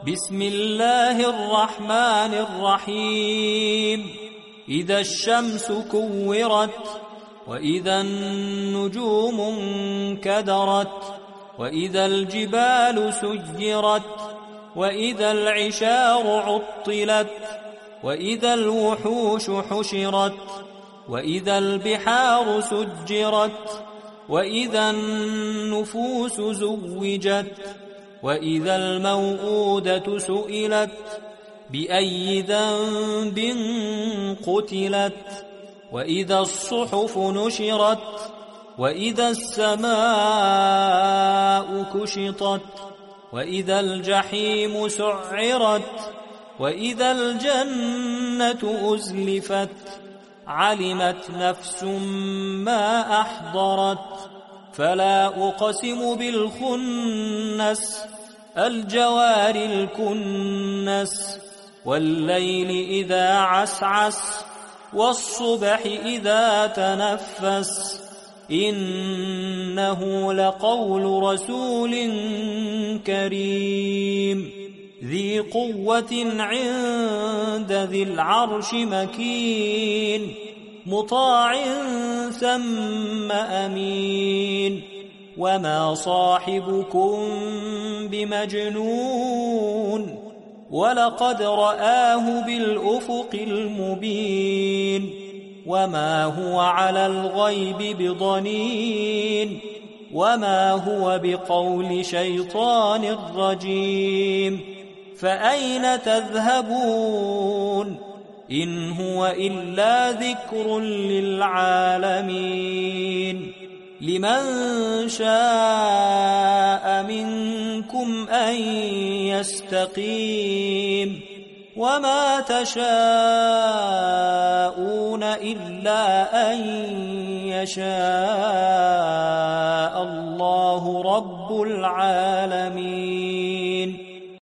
بسم الله الرحمن الرحيم إذا الشمس كورت وإذا النجوم انكدرت وإذا الجبال سيرت وإذا العشار عطلت وإذا الوحوش حشرت وإذا البحار سجرت وإذا النفوس زوجت وإذا الموءودة سئلت بأي ذنب قتلت وإذا الصحف نشرت وإذا السماء كشطت وإذا الجحيم سعرت وإذا الجنة أزلفت علمت نفس ما أحضرت فلا أقسم بالخنس الجوار الكنس والليل إذا عسعس والصبح إذا تنفس إنه لقول رسول كريم ذي قوة عند ذي العرش مكين مطاع ثم أمين وما صاحبكم بمجنون ولقد رآه بالأفق المبين وما هو على الغيب بضنين وما هو بقول شيطان رجيم فأين تذهبون إن هو إلا ذكر للعالمين لمن شاء منكم أن يستقيم وما تشاءون إلا أن يشاء الله رب العالمين